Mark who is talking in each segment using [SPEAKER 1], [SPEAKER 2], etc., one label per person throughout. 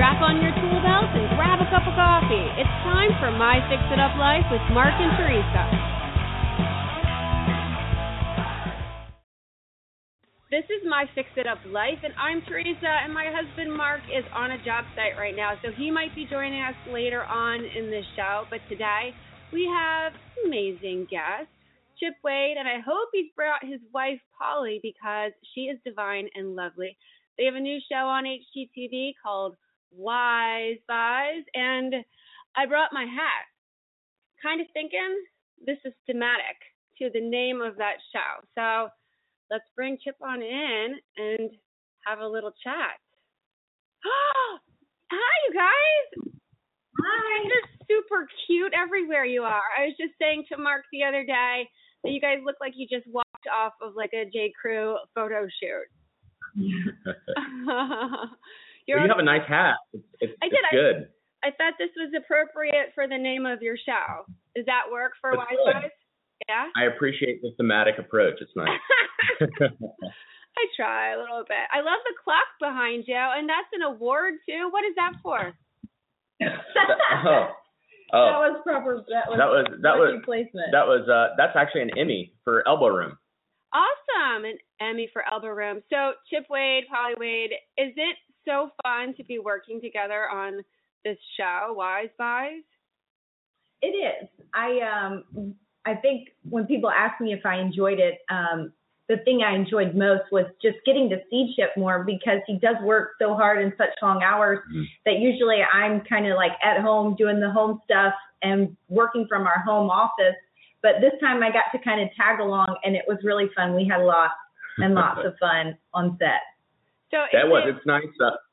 [SPEAKER 1] Strap on your tool belts and grab a cup of coffee. It's time for My Fix It Up Life with Mark and Teresa. This is My Fix It Up Life, and I'm Teresa, and my husband Mark is on a job site right now, so he might be joining us later on in the show. But today we have amazing guests, Chip Wade, and I hope he's brought his wife Polly because she is divine and lovely. They have a new show on HGTV called Wise Buys, and I brought my hat, kind of thinking this is thematic to the name of that show. So let's bring Chip on in and have a little chat. Hi, you guys. Hi. You're just super cute everywhere you are. I was just saying to Mark the other day that you guys look like you just walked off of like a J. Crew photo shoot.
[SPEAKER 2] You have a nice hat. It's good.
[SPEAKER 1] I thought this was appropriate for the name of your show. Does that work for Wise Buys? Yeah?
[SPEAKER 2] I appreciate the thematic approach. It's nice.
[SPEAKER 1] I try a little bit. I love the clock behind you, and that's an award, too. What is that for?
[SPEAKER 3] That was proper. That was placement.
[SPEAKER 2] That's actually an Emmy for Elbow Room.
[SPEAKER 1] Awesome, an Emmy for Elbow Room. So, Chip Wade, Polly Wade, is it so fun to be working together on this show, Wise Buys?
[SPEAKER 3] It is. I think when people ask me if I enjoyed it, the thing I enjoyed most was just getting to see Chip more because he does work so hard in such long hours that usually I'm kind of like at home doing the home stuff and working from our home office. But this time I got to kind of tag along, and it was really fun. We had lots and lots of fun on set.
[SPEAKER 1] So
[SPEAKER 2] it's nice.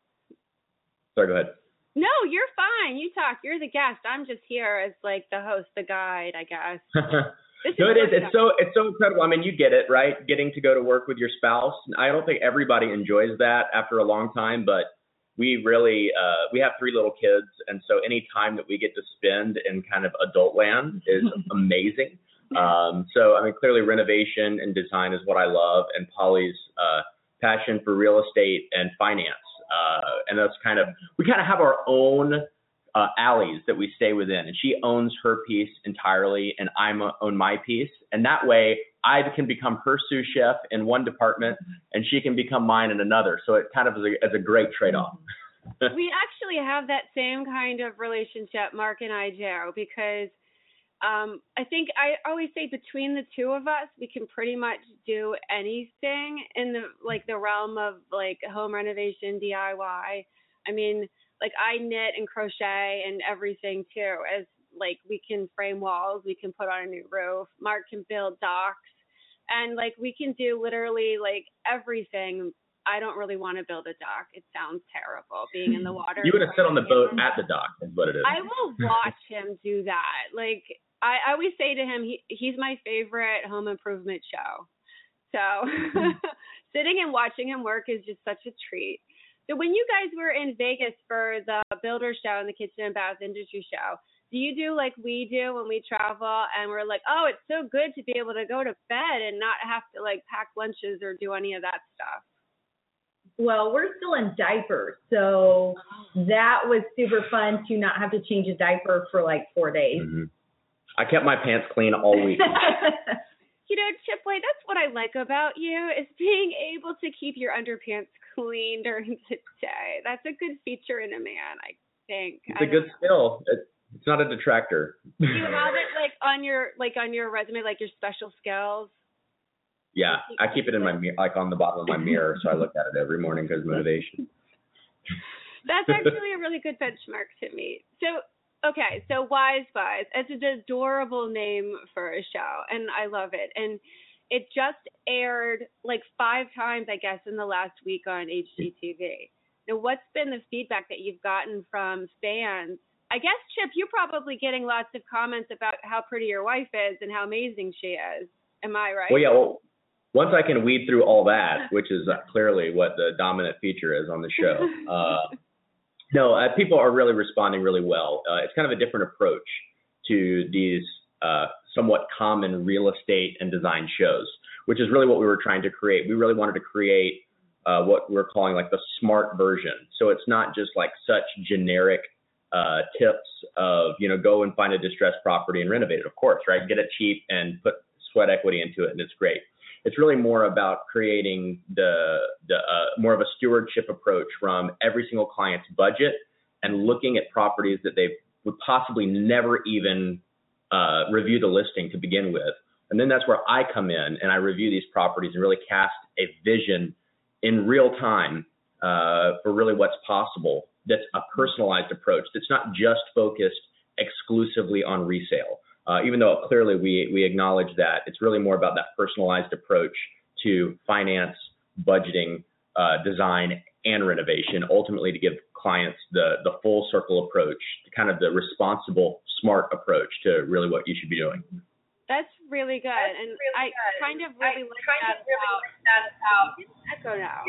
[SPEAKER 2] Sorry, go ahead.
[SPEAKER 1] No, you're fine. You talk. You're the guest. I'm just here as like the host, the guide, I guess.
[SPEAKER 2] No, it is. It's so incredible. I mean, you get it, right? Getting to go to work with your spouse. I don't think everybody enjoys that after a long time, but we really we have 3 little kids, and so any time that we get to spend in kind of adult land is amazing. So I mean, clearly renovation and design is what I love, and Polly's passion for real estate and finance. And that's we kind of have our own alleys that we stay within, and she owns her piece entirely, and I own my piece. And that way I can become her sous chef in one department, and she can become mine in another. So it kind of is a great trade-off.
[SPEAKER 1] We actually have that same kind of relationship, Mark and I do, because I think I always say between the two of us, we can pretty much do anything in the realm of like home renovation, DIY. I mean, like I knit and crochet and everything too, as like we can frame walls, we can put on a new roof. Mark can build docks, and like we can do literally like everything. I don't really want to build a dock. It sounds terrible being in the water.
[SPEAKER 2] You would have sit on the boat at the dock is what it is.
[SPEAKER 1] I will watch him do that. Like I always say to him, he's my favorite home improvement show. So sitting and watching him work is just such a treat. So when you guys were in Vegas for the Builder Show and the Kitchen and Bath Industry Show, do you do like we do when we travel and we're like, oh, it's so good to be able to go to bed and not have to like pack lunches or do any of that stuff?
[SPEAKER 3] Well, we're still in diapers, so that was super fun to not have to change a diaper for like 4 days.
[SPEAKER 2] Mm-hmm. I kept my pants clean all week.
[SPEAKER 1] You know, Chip Wade, that's what I like about you is being able to keep your underpants clean during the day. That's a good feature in a man, I think.
[SPEAKER 2] It's a good skill. It's not a detractor.
[SPEAKER 1] Do you have it on your resume, like your special skills?
[SPEAKER 2] Yeah, I keep it in my like on the bottom of my mirror, so I look at it every morning because motivation.
[SPEAKER 1] That's actually a really good benchmark to meet. So Wise Buys, it's an adorable name for a show, and I love it. And it just aired like 5 times, I guess, in the last week on HGTV. Now, what's been the feedback that you've gotten from fans? I guess, Chip, you're probably getting lots of comments about how pretty your wife is and how amazing she is. Am I right?
[SPEAKER 2] Well, yeah. Well, once I can weed through all that, which is clearly what the dominant feature is on the show, people are really responding really well. It's kind of a different approach to these somewhat common real estate and design shows, which is really what we were trying to create. We really wanted to create what we're calling like the smart version. So it's not just like such generic tips of, go and find a distressed property and renovate it, of course, right? Get it cheap and put sweat equity into it, and it's great. It's really more about creating the more of a stewardship approach from every single client's budget and looking at properties that they would possibly never even review the listing to begin with. And then that's where I come in and I review these properties and really cast a vision in real time for really what's possible. That's a personalized approach. That's not just focused exclusively on resale. Even though clearly we acknowledge that, it's really more about that personalized approach to finance, budgeting, design, and renovation, ultimately to give clients the full circle approach, kind of the responsible, smart approach to really what you should be doing.
[SPEAKER 1] That's really good. I kind of really like that about echo now.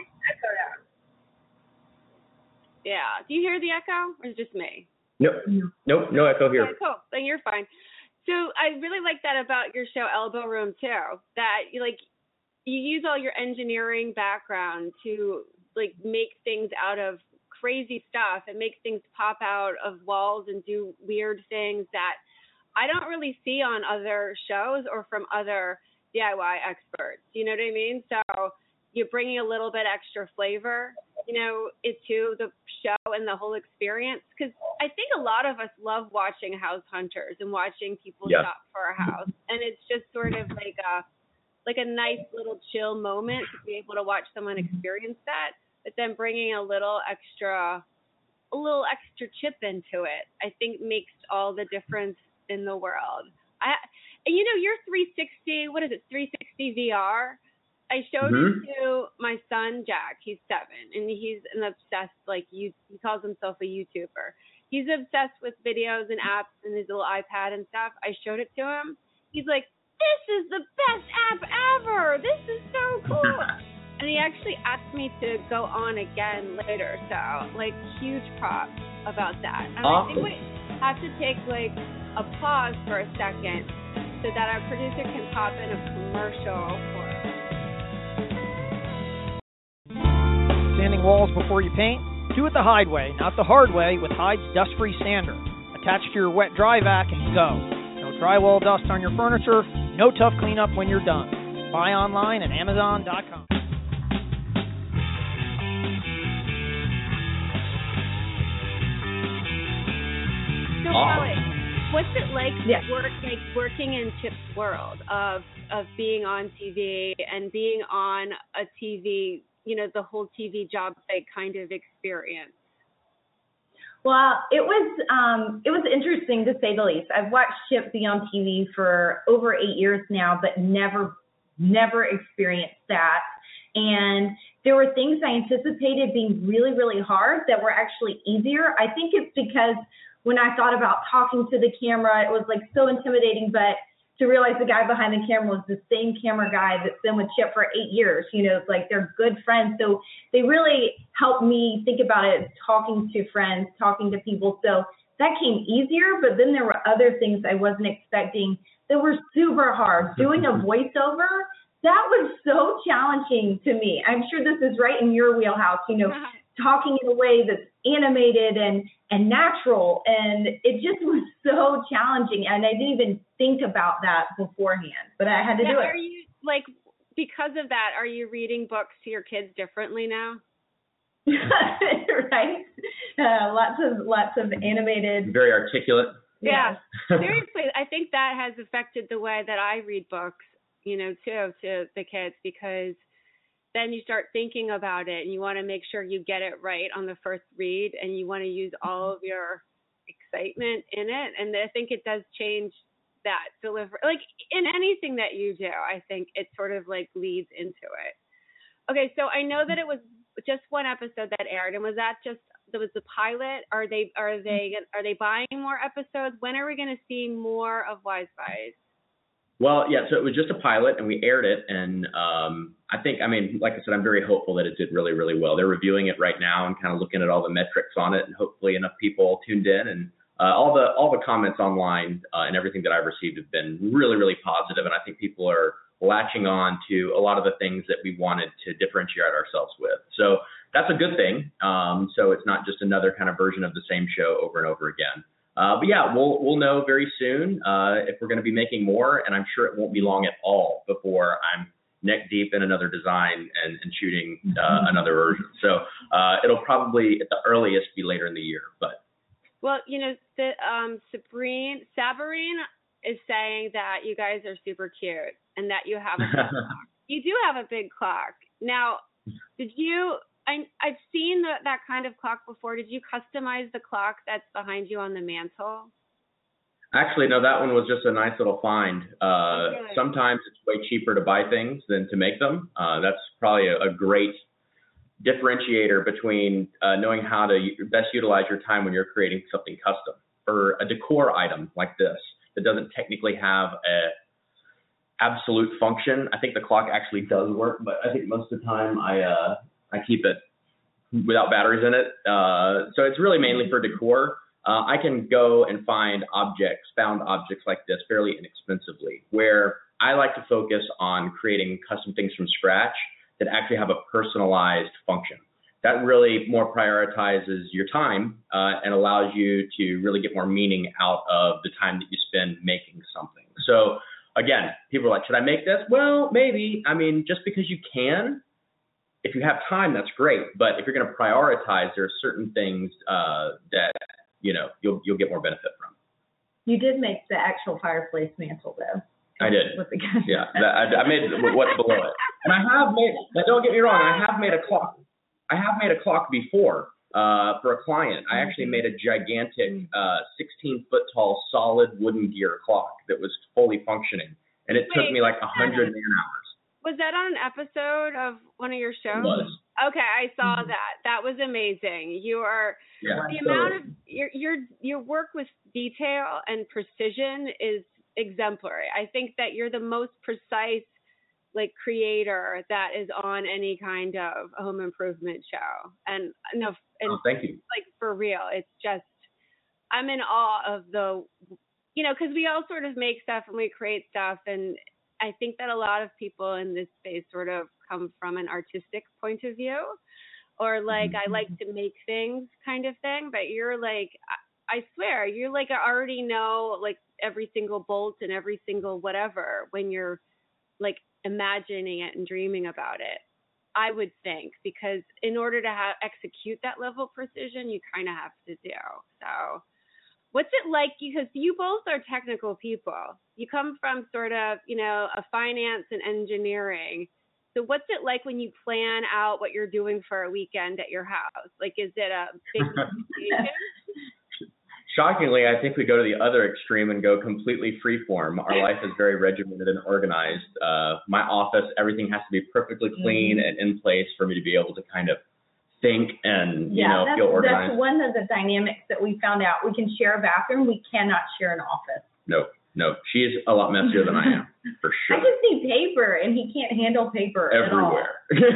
[SPEAKER 1] Yeah. Do you hear the echo, or is it just me?
[SPEAKER 2] Nope, no echo here.
[SPEAKER 1] Okay, cool. Then you're fine. So I really like that about your show, Elbow Room, too, that you use all your engineering background to make things out of crazy stuff and make things pop out of walls and do weird things that I don't really see on other shows or from other DIY experts. You know what I mean? So you're bringing a little bit extra flavor, into the show and the whole experience. Because I think a lot of us love watching house hunters and watching people shop for a house. And it's just sort of like a nice little chill moment to be able to watch someone experience that, but then bringing a little extra chip into it, I think makes all the difference in the world. Your 360, what is it, 360 VR? I showed it to my son, Jack. He's 7, and he's an obsessed, he calls himself a YouTuber. He's obsessed with videos and apps and his little iPad and stuff. I showed it to him. He's like, this is the best app ever. This is so cool. And he actually asked me to go on again later. So, huge props about that. And
[SPEAKER 2] awesome.
[SPEAKER 1] I think we have to take, a pause for a second so that our producer can pop in a commercial for us.
[SPEAKER 4] Sanding walls before you paint? Do it the Hyde way, not the hard way, with Hyde's dust-free sander. Attach to your wet-dry vac and go. No drywall dust on your furniture, no tough cleanup when you're done. Buy online at Amazon.com.
[SPEAKER 1] So, Holly, what's it like working in Chip's world of being on TV and being on a TV, the whole TV job site kind of experience?
[SPEAKER 3] Well, it was interesting to say the least. I've watched Chip be on TV for over 8 years now, but never experienced that. And there were things I anticipated being really, really hard that were actually easier. I think it's because when I thought about talking to the camera, it was so intimidating, but to realize the guy behind the camera was the same camera guy that's been with Chip for 8 years, it's they're good friends. So they really helped me think about it as talking to friends, talking to people. So that came easier, but then there were other things I wasn't expecting that were super hard. Doing a voiceover, that was so challenging to me. I'm sure this is right in your wheelhouse, talking in a way that's animated and natural, and it just was so challenging, and I didn't even think about that beforehand, but I had to do it.
[SPEAKER 1] Are you, because of that, are you reading books to your kids differently now?
[SPEAKER 3] Right? Lots of animated.
[SPEAKER 2] Very articulate.
[SPEAKER 1] Yeah. Seriously, I think that has affected the way that I read books, too, to the kids, because then you start thinking about it and you want to make sure you get it right on the first read, and you want to use all of your excitement in it. And I think it does change that delivery. In anything that you do, I think it sort of leads into it. Okay, so I know that it was just one episode that aired, and was the pilot? Are they buying more episodes? When are we going to see more of Wise Guys?
[SPEAKER 2] Well, yeah, so it was just a pilot, and we aired it, and I think, like I said, I'm very hopeful that it did really, really well. They're reviewing it right now and kind of looking at all the metrics on it, and hopefully enough people tuned in, and all the comments online and everything that I've received have been really, really positive, and I think people are latching on to a lot of the things that we wanted to differentiate ourselves with. So that's a good thing. So it's not just another kind of version of the same show over and over again. But yeah, we'll know very soon if we're going to be making more, and I'm sure it won't be long at all before I'm neck deep in another design and shooting another version. So it'll probably at the earliest be later in the year. But
[SPEAKER 1] well, you know, Sabrine is saying that you guys are super cute and that you have a big clock. You do have a big clock. Now, did you? I've seen that kind of clock before. Did you customize the clock that's behind you on the mantle?
[SPEAKER 2] Actually, no, that one was just a nice little find. Sometimes it's way cheaper to buy things than to make them. That's probably a great differentiator between knowing how to best utilize your time when you're creating something custom. For a decor item like this that doesn't technically have a absolute function, I think the clock actually does work, but I think most of the time I keep it without batteries in it. So it's really mainly for decor. I can go and found objects like this fairly inexpensively, where I like to focus on creating custom things from scratch that actually have a personalized function. That really more prioritizes your time and allows you to really get more meaning out of the time that you spend making something. So again, people are like, should I make this? Well, maybe. I mean, just because you can, if you have time, that's great. But if you're going to prioritize, there are certain things that you'll get more benefit from.
[SPEAKER 3] You did make the actual fireplace mantle, though.
[SPEAKER 2] I did. Yeah, I made what's below it, and I have made. Now, don't get me wrong. I have made a clock. I have made a clock before for a client. I actually made a gigantic 16-foot tall solid wooden gear clock that was fully functioning, and it took me like 100 man-hours.
[SPEAKER 1] Was that on an episode of one of your shows?
[SPEAKER 2] It was.
[SPEAKER 1] Okay, I saw that. That was amazing. You are amount of your work with detail and precision is exemplary. I think that you're the most precise creator that is on any kind of home improvement show. And
[SPEAKER 2] thank you.
[SPEAKER 1] For real, it's just I'm in awe of because we all sort of make stuff and we create stuff, and I think that a lot of people in this space sort of come from an artistic point of view, or I like to make things kind of thing. But you're I swear, you're I already know every single bolt and every single whatever when you're imagining it and dreaming about it. I would think, because in order to execute that level of precision, you kind of have to do. So what's it like? Because you both are technical people. You come from sort of, a finance and engineering. So what's it like when you plan out what you're doing for a weekend at your house? Is it a big conversation?
[SPEAKER 2] Shockingly, I think we go to the other extreme and go completely freeform. Our life is very regimented and organized. My office, everything has to be perfectly clean and in place for me to be able to kind of think and feel organized.
[SPEAKER 3] That's one of the dynamics that we found out. We can share a bathroom. We cannot share an office.
[SPEAKER 2] No. She is a lot messier than I am, for sure.
[SPEAKER 3] I just need paper, and he can't handle paper
[SPEAKER 2] everywhere.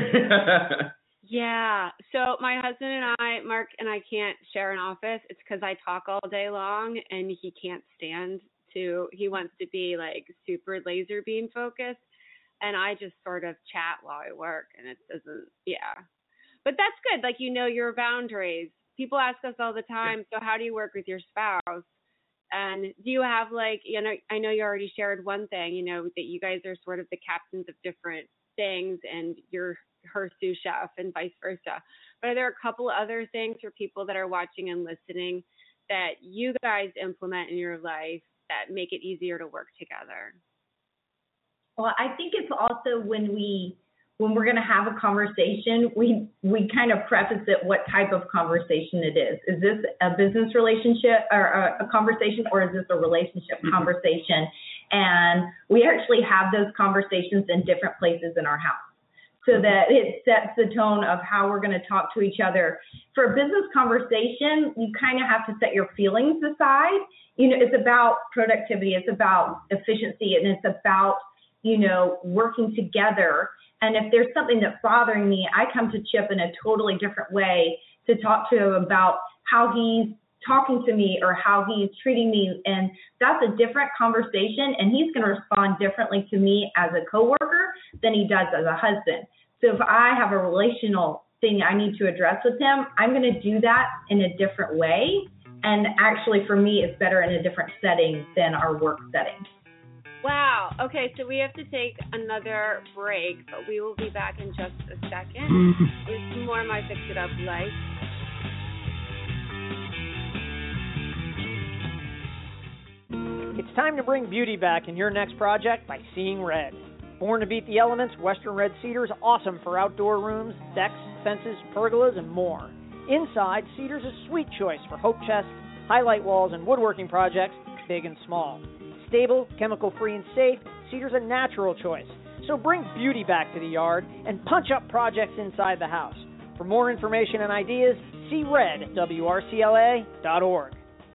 [SPEAKER 3] At all.
[SPEAKER 1] Yeah. So my husband and I, Mark and I, can't share an office. It's because I talk all day long, and he can't stand to. He wants to be super laser beam focused, and I just sort of chat while I work, and it doesn't. Yeah. But that's good. Your boundaries. People ask us all the time, so how do you work with your spouse? And do you have I know you already shared one thing, that you guys are sort of the captains of different things and you're her sous chef and vice versa. But are there a couple other things for people that are watching and listening that you guys implement in your life that make it easier to work together?
[SPEAKER 3] Well, I think it's also when we're going to have a conversation, we kind of preface it what type of conversation it is. Is this a business relationship or a conversation, or is this a relationship conversation? And we actually have those conversations in different places in our house, so that it sets the tone of how we're going to talk to each other. For a business conversation, you kind of have to set your feelings aside. It's about productivity, it's about efficiency, and it's about, working together. And if there's something that's bothering me, I come to Chip in a totally different way to talk to him about how he's talking to me or how he's treating me. And that's a different conversation, and he's going to respond differently to me as a coworker than he does as a husband. So if I have a relational thing I need to address with him, I'm going to do that in a different way. And actually, for me, it's better in a different setting than our work setting.
[SPEAKER 1] Wow. Okay, so we have to take another break, but we will be back in just a second with more My Fix It Up Life.
[SPEAKER 4] It's time to bring beauty back in your next project by Seeing Red. Born to beat the elements, Western Red Cedar is awesome for outdoor rooms, decks, fences, pergolas, and more. Inside, Cedar's a sweet choice for hope chests, highlight walls, and woodworking projects, big and small. Stable, chemical-free, and safe, Cedar's a natural choice. So bring beauty back to the yard and punch up projects inside the house. For more information and ideas, see red at WRCLA.org.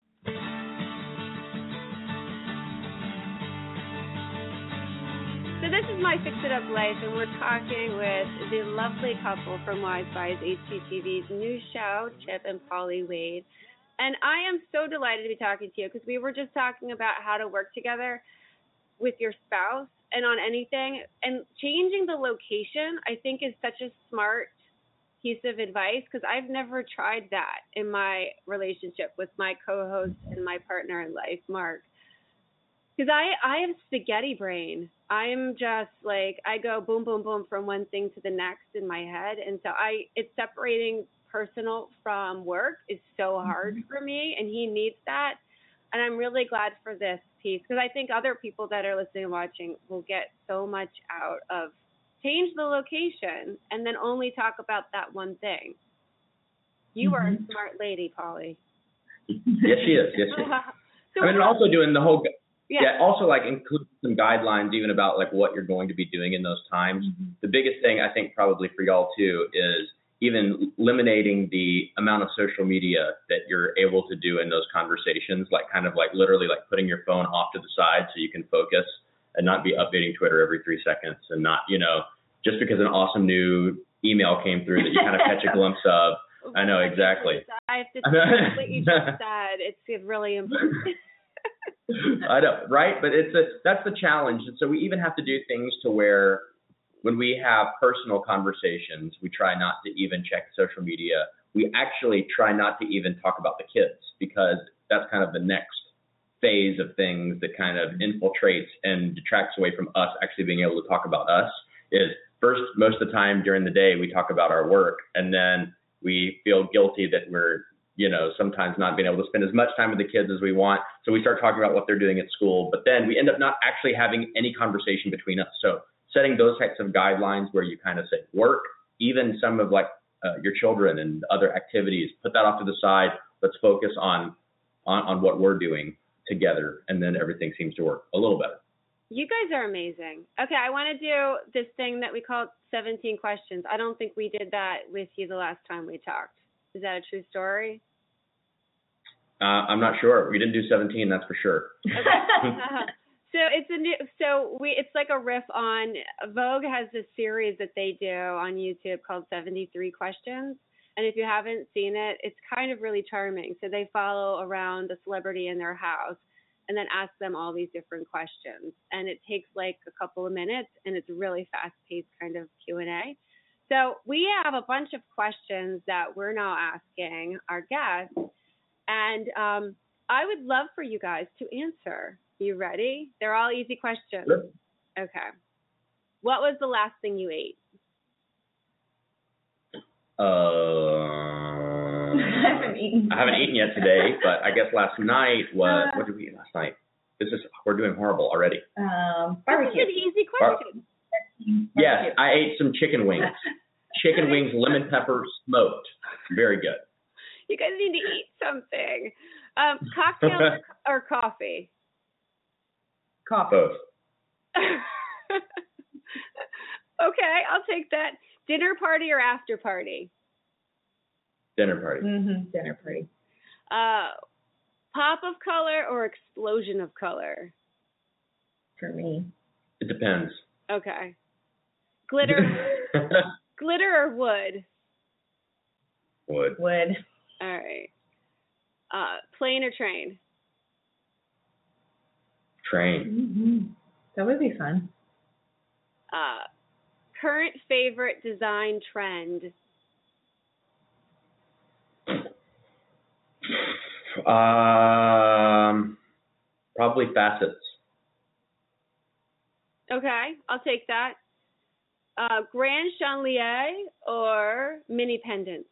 [SPEAKER 1] So this is My Fix It Up Life, and we're talking with the lovely couple from Wise Buys HGTV's new show, Chip and Polly Wade. And I am so delighted to be talking to you because we were just talking about how to work together with your spouse and on anything. And changing the location, I think, is such a smart piece of advice because I've never tried that in my relationship with my co-host and my partner in life, Mark. Because I have spaghetti brain. I'm just like, I go boom, boom, boom from one thing to the next in my head. And so it's separating personal from work is so hard for me, and he needs that. And I'm really glad for this piece because I think other people that are listening and watching will get so much out of change the location and then only talk about that one thing. You are a smart lady, Polly.
[SPEAKER 2] Yes, she is. Yes, she is.
[SPEAKER 1] So
[SPEAKER 2] I mean, also doing the whole...
[SPEAKER 1] Yeah.
[SPEAKER 2] Also like include some guidelines even about like what you're going to be doing in those times. The biggest thing I think probably for y'all too is even eliminating the amount of social media that you're able to do in those conversations, like kind of like literally like putting your phone off to the side so you can focus and not be updating Twitter every 3 seconds and not, just because an awesome new email came through that you kind of catch a glimpse of. I know, exactly.
[SPEAKER 1] I have to say what you just said. It's really important.
[SPEAKER 2] I know, right? But that's the challenge. And so we even have to do things to where when we have personal conversations, we try not to even check social media. We actually try not to even talk about the kids because that's kind of the next phase of things that kind of infiltrates and detracts away from us actually being able to talk about us. Is first, most of the time during the day, we talk about our work, and then we feel guilty that we're sometimes not being able to spend as much time with the kids as we want. So we start talking about what they're doing at school, but then we end up not actually having any conversation between us. So setting those types of guidelines where you kind of say work, even some of like your children and other activities, put that off to the side. Let's focus on what we're doing together. And then everything seems to work a little better.
[SPEAKER 1] You guys are amazing. Okay, I want to do this thing that we call 17 questions. I don't think we did that with you the last time we talked. Is that a true story?
[SPEAKER 2] I'm not sure. We didn't do 17, that's for sure.
[SPEAKER 1] Okay. It's like a riff on Vogue has this series that they do on YouTube called 73 Questions. And if you haven't seen it, it's kind of really charming. So they follow around a celebrity in their house and then ask them all these different questions. And it takes like a couple of minutes, and it's really fast-paced kind of Q&A. So we have a bunch of questions that we're now asking our guests, and I would love for you guys to answer. You ready? They're all easy questions.
[SPEAKER 2] Sure.
[SPEAKER 1] Okay. What was the last thing you ate?
[SPEAKER 3] I
[SPEAKER 2] haven't eaten yet today, but I guess last night was, what did we eat last night? We're doing horrible already.
[SPEAKER 3] Barbecue.
[SPEAKER 1] This is an easy question.
[SPEAKER 2] Yes, I ate some chicken wings. Chicken wings, lemon pepper, smoked. Very good.
[SPEAKER 1] You guys need to eat something. Cocktail or coffee?
[SPEAKER 3] Coffee.
[SPEAKER 2] Both.
[SPEAKER 1] Okay, I'll take that. Dinner party or after party?
[SPEAKER 2] Dinner party.
[SPEAKER 3] Dinner party.
[SPEAKER 1] Pop of color or explosion of color?
[SPEAKER 3] For me.
[SPEAKER 2] It depends.
[SPEAKER 1] Okay. Glitter or wood?
[SPEAKER 2] Wood.
[SPEAKER 3] Wood.
[SPEAKER 1] All right. Plane or train?
[SPEAKER 2] Train.
[SPEAKER 3] Mm-hmm. That would be fun.
[SPEAKER 1] Current favorite design trend?
[SPEAKER 2] Probably facets.
[SPEAKER 1] Okay, I'll take that. Grand chandelier or mini pendants?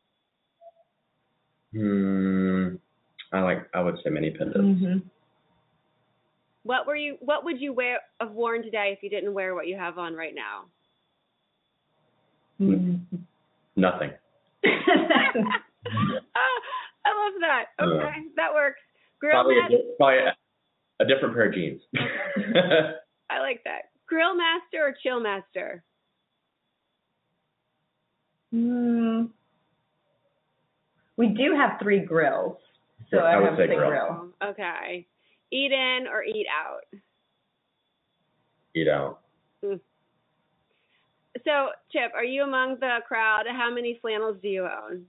[SPEAKER 2] I would say mini pendants.
[SPEAKER 3] Mm-hmm.
[SPEAKER 1] What would you have worn today if you didn't wear what you have on right now?
[SPEAKER 3] Mm-hmm.
[SPEAKER 2] Nothing.
[SPEAKER 1] I love that. Okay, that works.
[SPEAKER 2] Probably a different pair of jeans.
[SPEAKER 1] I like that. Grill master or chill master?
[SPEAKER 3] We do have 3 grills, so I
[SPEAKER 2] would
[SPEAKER 3] have
[SPEAKER 2] say
[SPEAKER 3] the
[SPEAKER 2] grill.
[SPEAKER 3] grill.
[SPEAKER 1] Okay. Eat in or eat out?
[SPEAKER 2] Eat out.
[SPEAKER 1] So, Chip, are you among the crowd? How many flannels do you own?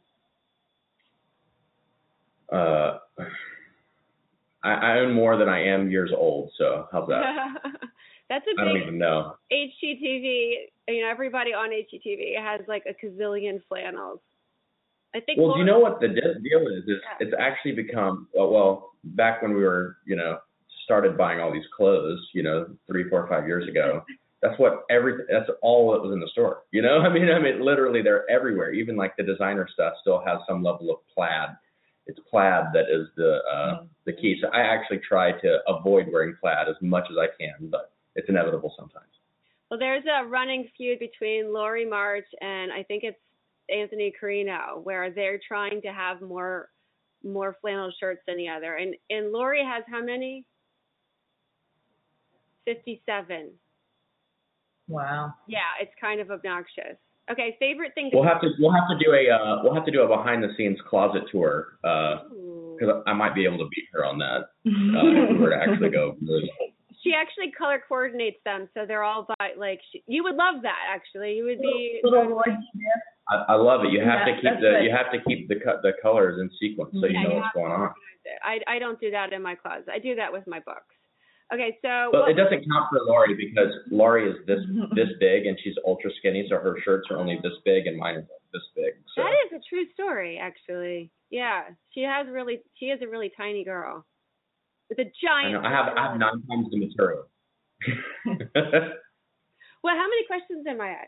[SPEAKER 2] I own more than I am years old, so how's that?
[SPEAKER 1] That's a big
[SPEAKER 2] I don't even know.
[SPEAKER 1] HGTV, everybody on HGTV has like a gazillion flannels. I think.
[SPEAKER 2] Well, do you know what the deal is? It's actually become, well, back when we were, started buying all these clothes, 3, 4, 5 years ago, that's all that was in the store. I mean, literally they're everywhere. Even like the designer stuff still has some level of plaid. It's plaid that is the key. So I actually try to avoid wearing plaid as much as I can, but it's inevitable sometimes.
[SPEAKER 1] Well, there's a running feud between Lori March and I think it's Anthony Carino, where they're trying to have more flannel shirts than the other. And Lori has how many? 57.
[SPEAKER 3] Wow.
[SPEAKER 1] Yeah, it's kind of obnoxious. Okay, favorite thing.
[SPEAKER 2] We'll have to do a behind the scenes closet tour because I might be able to beat her on that if we were to actually go.
[SPEAKER 1] She actually color coordinates them, so they're all by you would love that actually. You would be.
[SPEAKER 2] I love it. You have to keep the colors in sequence so you know what's going on.
[SPEAKER 1] I don't do that in my closet. I do that with my books. Okay, so.
[SPEAKER 2] But it doesn't count for Lori because Lori is this big and she's ultra skinny, so her shirts are only this big and mine are this big. So.
[SPEAKER 1] That is a true story, actually. Yeah, she is a really tiny girl with a giant.
[SPEAKER 2] I have 9 times the material.
[SPEAKER 1] Well, how many questions am I at?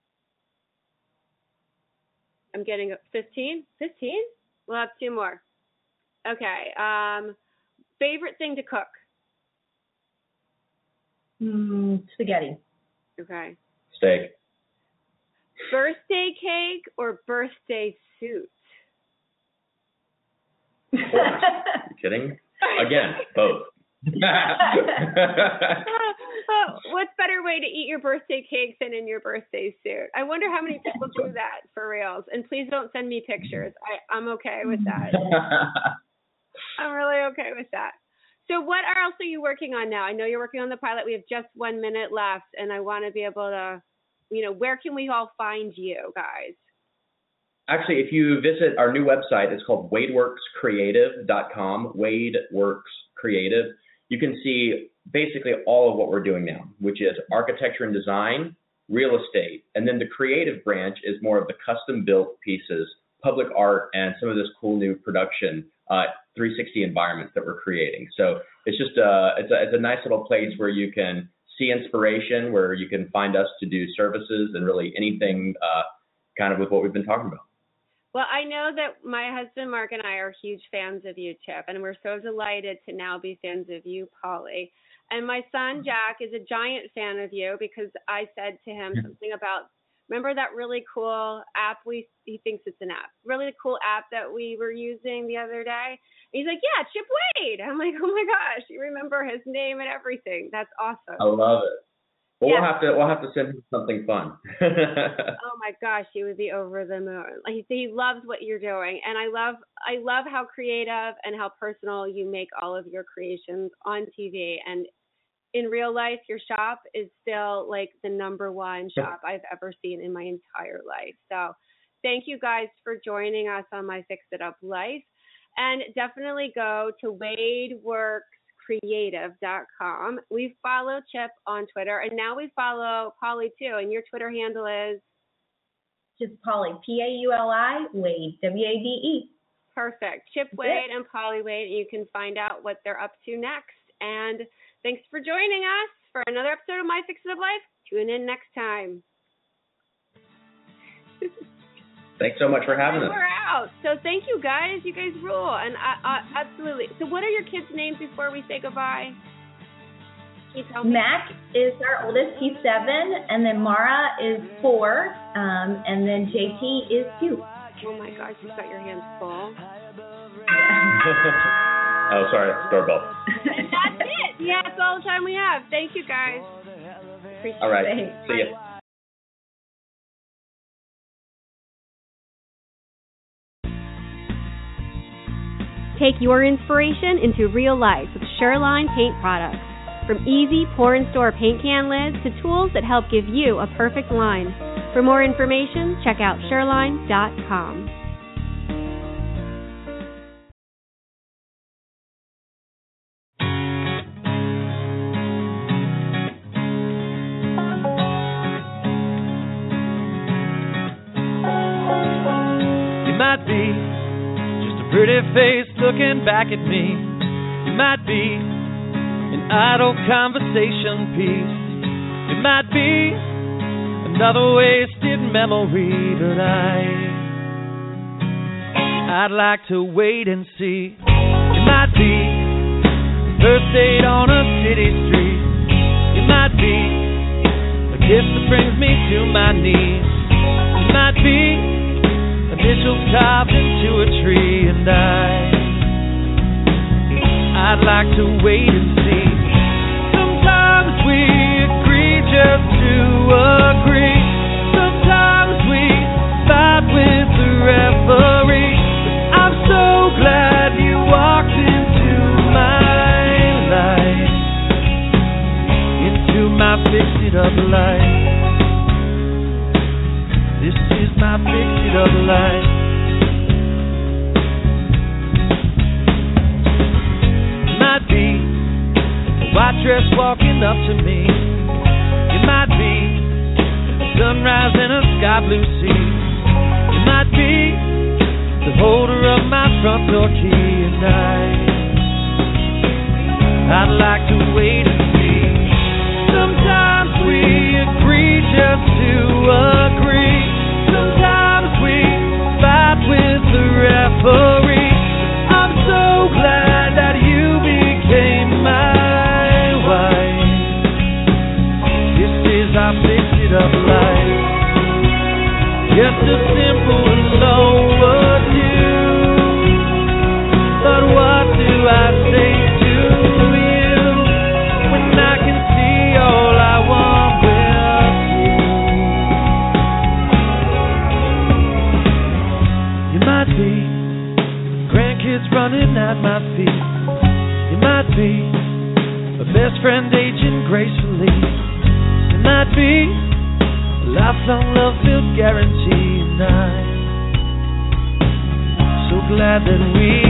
[SPEAKER 1] I'm getting 15. 15? We'll have 2 more. Okay. Favorite thing to cook?
[SPEAKER 3] Spaghetti.
[SPEAKER 1] Okay.
[SPEAKER 2] Steak.
[SPEAKER 1] Birthday cake or birthday suit?
[SPEAKER 2] Of course. Are you kidding? Again, both.
[SPEAKER 1] What's better way to eat your birthday cake than in your birthday suit? I wonder how many people do that for reals. And please don't send me pictures. I'm okay with that. I'm really okay with that. So what else are you working on now? I know you're working on the pilot. We have just 1 minute left, and I want to be able to, where can we all find you guys?
[SPEAKER 2] Actually, if you visit our new website, it's called WadeWorksCreative.com, WadeWorks Creative. You can see basically all of what we're doing now, which is architecture and design, real estate, and then the creative branch is more of the custom-built pieces, public art, and some of this cool new production 360 environments that we're creating. So it's just it's a nice little place where you can see inspiration, where you can find us to do services and really anything kind of with what we've been talking about.
[SPEAKER 1] Well, I know that my husband, Mark, and I are huge fans of you, Chip, and we're so delighted to now be fans of you, Polly. And my son, Jack, is a giant fan of you because I said to him something about, remember that really cool app? He thinks it's an app. Really cool app that we were using the other day. And he's like, yeah, Chip Wade. I'm like, oh my gosh, you remember his name and everything. That's awesome.
[SPEAKER 2] I love it. Well, yeah. we'll have to send him something fun.
[SPEAKER 1] Oh my gosh, he would be over the moon. He loves what you're doing, and I love how creative and how personal you make all of your creations on TV. And in real life, your shop is still like the #1 shop I've ever seen in my entire life. So, thank you guys for joining us on My Fix It Up Life. And definitely go to WadeWorksCreative.com. We follow Chip on Twitter, and now we follow Polly too. And your Twitter handle is?
[SPEAKER 3] Just Polly, Pauli, Wade, Wade.
[SPEAKER 1] Perfect. Chip Wade and Polly Wade. You can find out what they're up to next. And thanks for joining us for another episode of My Fix It Up Life. Tune in next time.
[SPEAKER 2] Thanks so much for having us.
[SPEAKER 1] We're out. So thank you guys. You guys rule. And absolutely. So what are your kids' names before we say goodbye? Can you tell me?
[SPEAKER 3] Mac is our oldest. He's 7. And then Mara is 4. And then JT is 2.
[SPEAKER 1] Oh my gosh, you've got your hands full.
[SPEAKER 2] Oh, sorry. Doorbell.
[SPEAKER 1] That's it. Yeah, that's all the time we have. Thank you guys. Appreciate
[SPEAKER 2] all right.
[SPEAKER 1] it.
[SPEAKER 2] See ya.
[SPEAKER 1] Take your inspiration into real life with Sherline Paint Products. From easy pour-and-store paint can lids to tools that help give you a perfect line. For more information, check out Sherline.com.
[SPEAKER 5] You might be just a pretty face looking back at me. You might be an idle conversation piece. It might be another wasted memory, but I'd like to wait and see. It might be the first date on a city street. It might be a kiss that brings me to my knees. It might be initials carved into a tree, and I'd like to wait and see. Sometimes we agree just to agree. Sometimes we fight with the referee. I'm so glad you walked into my life, into my fix-it-up life. This is my fix-it-up life. Might be a white dress walking up to me. It might be a sunrise in a sky blue sea. It might be the holder of my front door key, and I'd like to wait and see. Sometimes we agree just to agree. Sometimes we fight with the referee. I'm so glad that you became my wife. This is our fix-it-up life. Just a simple and overdue. But what do I say to you when I can see all I want with you? You might be grandkids running at my feet. You might be a best friend aging gracefully. You might be a lifelong love-filled guarantee. And I'm so glad that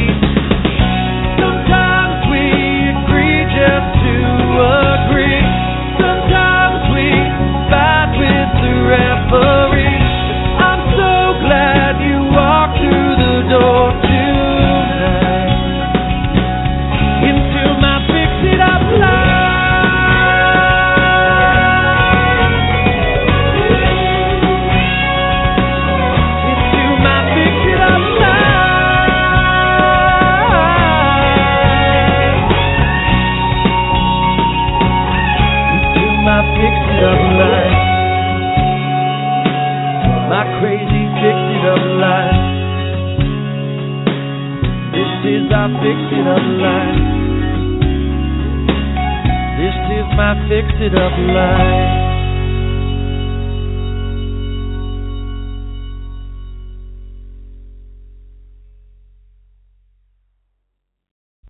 [SPEAKER 5] sometimes we agree just to agree. Sometimes we fight with the referee. I'm so glad you walked through the door tonight into my fix-it-up life. Into my fix-it-up life. Into my fix-it-up life. My crazy fix-it-up life. This is our fix-it-up life. This is my fix-it-up life.